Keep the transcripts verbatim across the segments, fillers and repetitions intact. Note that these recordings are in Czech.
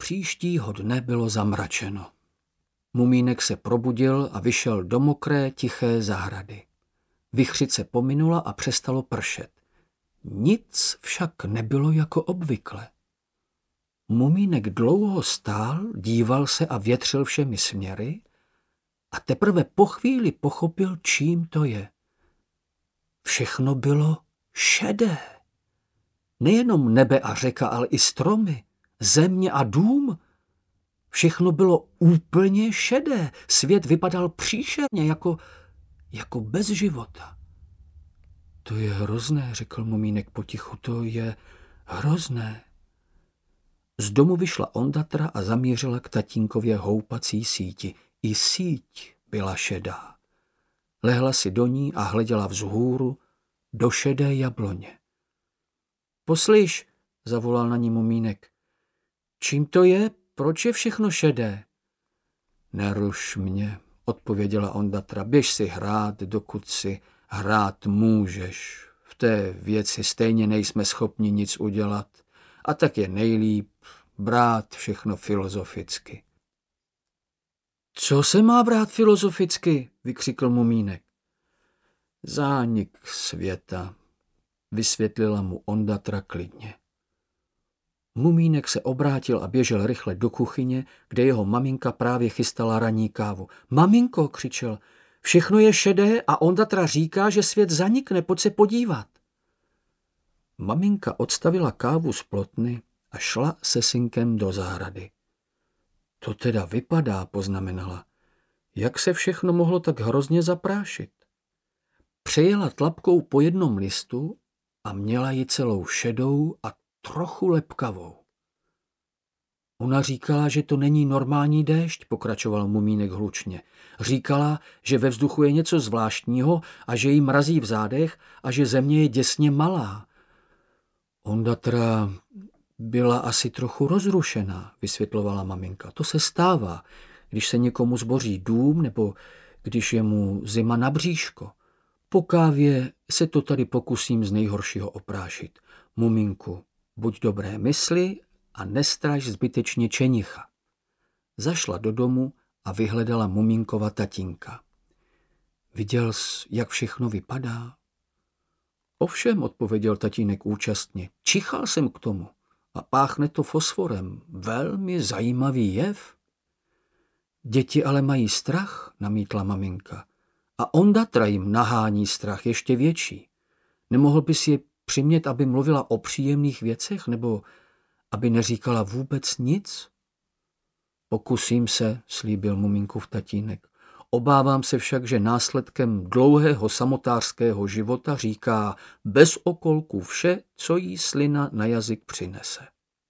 Příštího dne bylo zamračeno. Mumínek se probudil a vyšel do mokré, tiché zahrady. Vichřice pominula a přestalo pršet. Nic však nebylo jako obvykle. Mumínek dlouho stál, díval se a větřil všemi směry a teprve po chvíli pochopil, čím to je. Všechno bylo šedé. Nejenom nebe a řeka, ale i stromy, země a dům. Všechno bylo úplně šedé. Svět vypadal příšerně, jako, jako bez života. To je hrozné, řekl Mumínek potichu, to je hrozné. Z domu vyšla Ondatra a zamířila k tatínkově houpací síti. I síť byla šedá. Lehla si do ní a hleděla vzhůru do šedé jabloně. Poslyš, zavolal na ní Mumínek. Čím to je? Proč je všechno šedé? Neruš mě, odpověděla Ondatra. Běž si hrát, dokud si hrát můžeš. V té věci stejně nejsme schopni nic udělat. A tak je nejlíp brát všechno filozoficky. Co se má brát filozoficky? Vykřikl Mumínek. Zánik světa, vysvětlila mu Ondatra klidně. Mumínek se obrátil a běžel rychle do kuchyně, kde jeho maminka právě chystala ranní kávu. Maminko, křičel, všechno je šedé a Ondatra říká, že svět zanikne, pojď se podívat. Maminka odstavila kávu z plotny a šla se synkem do zahrady. To teda vypadá, poznamenala. Jak se všechno mohlo tak hrozně zaprášit? Přejela tlapkou po jednom listu a měla ji celou šedou a trochu lepkavou. Ona říkala, že to není normální déšť, pokračoval Mumínek hlučně. Říkala, že ve vzduchu je něco zvláštního a že jí mrazí v zádech a že země je děsně malá. Ondatra byla asi trochu rozrušená, vysvětlovala maminka. To se stává, když se někomu zboří dům nebo když je mu zima na bříško. Po kávě se to tady pokusím z nejhoršího oprášit. Muminku, buď dobré mysli a nestraž zbytečně čenicha. Zašla do domu a vyhledala Mumínkova tatínka. Viděl jsi, jak všechno vypadá? Ovšem, odpověděl tatínek účastně, čichal jsem k tomu a páchne to fosforem. Velmi zajímavý jev. Děti ale mají strach, namítla maminka. A Ondatra jim nahání strach ještě větší. Nemohl bys je přimět, aby mluvila o příjemných věcech, nebo aby neříkala vůbec nic? Pokusím se, slíbil Mumínkův tatínek. Obávám se však, že následkem dlouhého samotářského života říká bez okolků vše, co jí slina na jazyk přinese.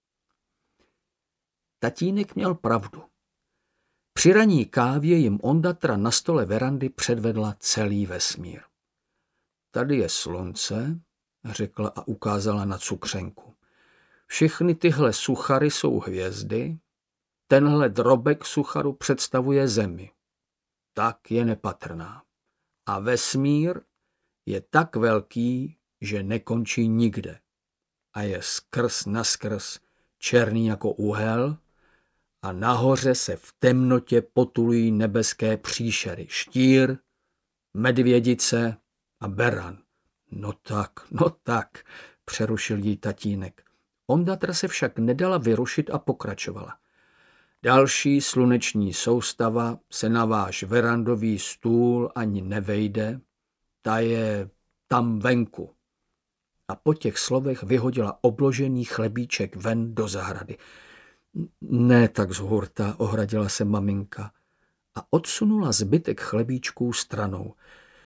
Tatínek měl pravdu. Při ranní kávě jim Ondatra na stole verandy předvedla celý vesmír. Tady je slunce, řekla a ukázala na cukřenku. Všechny tyhle suchary jsou hvězdy, tenhle drobek sucharu představuje zemi. Tak je nepatrná. A vesmír je tak velký, že nekončí nikde. A je skrz naskrz černý jako uhel a nahoře se v temnotě potulují nebeské příšery. Štír, medvědice a beran. No tak, no tak, přerušil jí tatínek. Ondatra se však nedala vyrušit a pokračovala. Další sluneční soustava se na váš verandový stůl ani nevejde, ta je tam venku. A po těch slovech vyhodila obložený chlebíček ven do zahrady. Ne tak z hurta, ohradila se maminka a odsunula zbytek chlebíčků stranou.